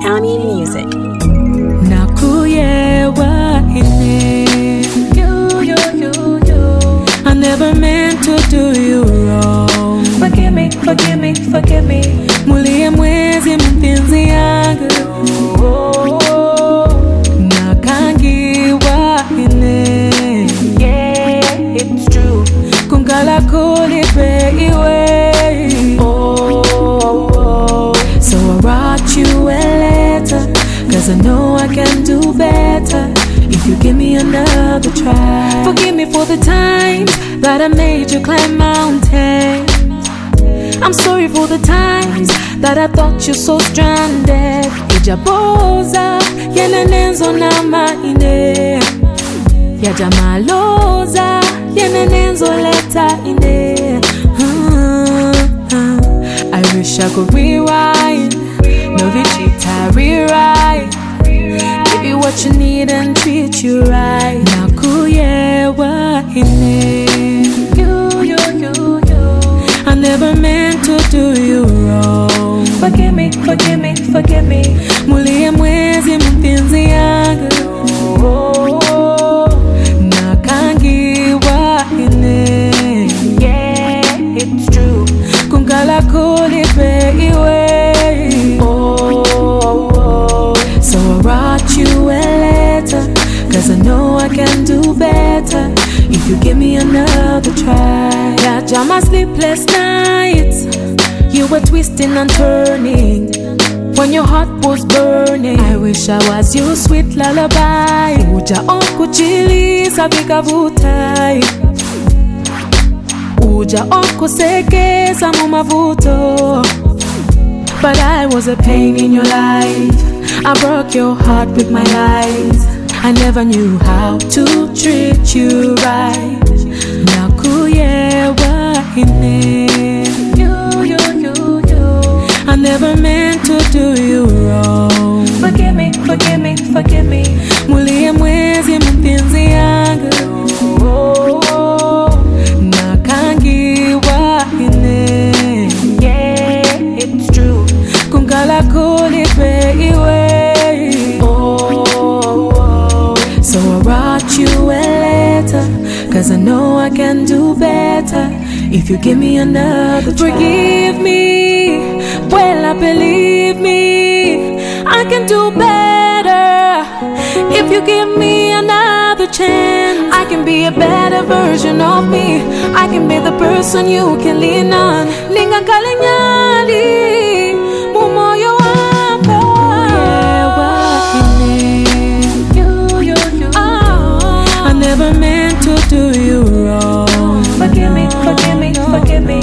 Ami Music. Nakuyewa ine. I never meant to do you wrong. Forgive me, forgive me, forgive me. Mulie mwezi mpenzi yangu. Nakangiwa ine. Yeah, it's true. Kungala kulipe iwe. So I wrote you a letter, 'cause I know I can do better if you give me another try. Forgive me for the times that I made you climb mountains. I'm sorry for the times that I thought you so stranded. Ijaboza yena nenzo na maine, yajamaloza yena nenzo leta ine. I wish I could rewind, no cheat, I rewrite. Give you what you need and treat you right. Nakuyewa ine. I never meant to do you wrong. Forgive me, forgive me, forgive me. Mulie mwezi mpenzi yangu. Nakangiwa ine. Yeah, it's true. Kungala kulipe iwe. So I wrote you a letter, 'cause I know I can do better if you give me another try. Yeah, my sleepless nights, you were twisting and turning when your heart was burning. I wish I was your sweet lullaby. Uja okuchiliza vikavutai, uja okusekeza mu mavuto. But I was a pain in your life. I broke your heart with my lies. I never knew how to treat you right. Nakuyewa ine. I never meant to do you wrong. Forgive me, forgive me, forgive me. Mulie mwezi mpenzi yangu. Nakangiwa ine. Yeah, it's true. Kungala kulipe iwe. So I wrote you a letter, 'cause I know I can do better if you give me another try. Forgive me, well I believe me, I can do better if you give me another chance. I can be a better version of me. I can be the person you can lean on. Ninga kalinyali, mumoyo wako. I never meant to do you wrong. Forgive me, forgive me, forgive me.